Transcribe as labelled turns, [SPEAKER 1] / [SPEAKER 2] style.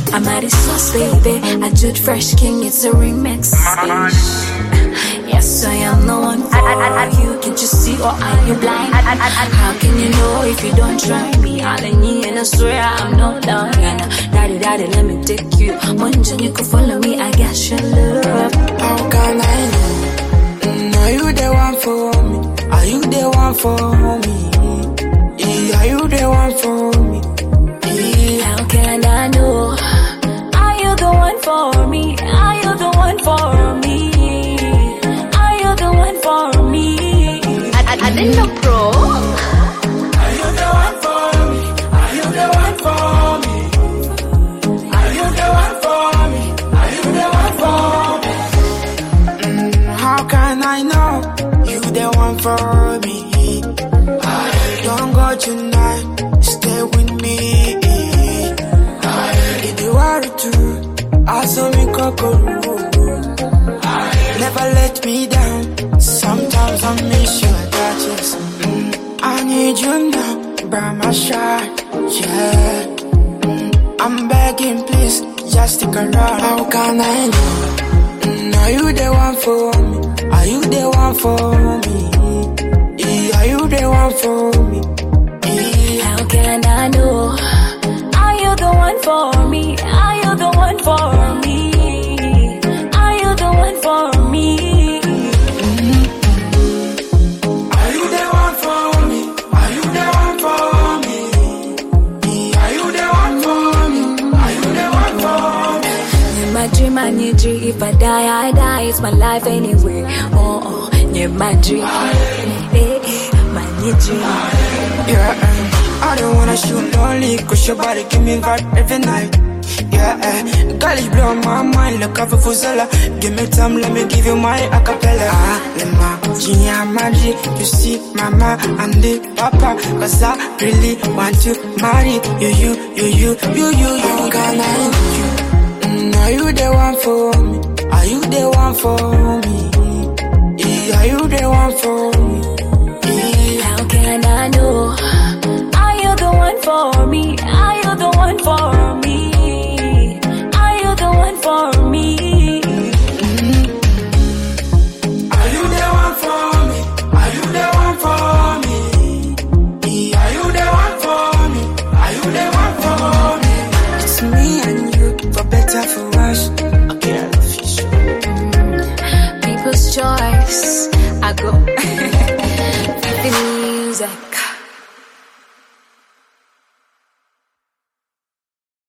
[SPEAKER 1] I'm at the sauce, baby. I Jude Fresh King, it's a remix. Yes, I am the one for you. Can't you see or are you blind? How can you know if you don't try me? All I need and I swear I'm not done. Daddy, daddy, let me take you. One time you can follow me, I got your love.
[SPEAKER 2] How can I know? Are you the one for me? Are you the one for me? Are you the one for me?
[SPEAKER 1] How can I know? Are you the one for me? Are you the one for me? Are you the one for me? I didn't know, bro.
[SPEAKER 2] Are you the one for me? Are you the one for me? Are you the one for me? Are you the one for me? How can I know you the one for me? Don't go tonight, stay with me. If you are true, I saw me cocoa. Never let me down. Sometimes I miss your touches. I need you now, by my side. Yeah. I'm begging, please, just stick around. How can I know? Are you the one for me? Are you the one for me? Are you the one for me?
[SPEAKER 1] How can I know? Are you the one for me? Are you the one for me? Are you the one for me?
[SPEAKER 2] Are you the one for me? Are you the one for me? Are you the one for me? Are you the one for me?
[SPEAKER 1] In my dream, I need you. If I die, I die. It's my life anyway. Oh, yeah, my dream.
[SPEAKER 2] Yeah, I don't wanna shoot lonely, cause your body give me vibe every night. Yeah, girl, you blow my mind like a fufuzela. Give me time, let me give you my acapella. Lema, Gina, Magic, you see, mama, and the papa. Cause I really want to marry you. How can I know you? Are you the one for me? Are you the one for me? Are you the one for me?
[SPEAKER 1] How can I know? Are you the one for me? Are you the one for me?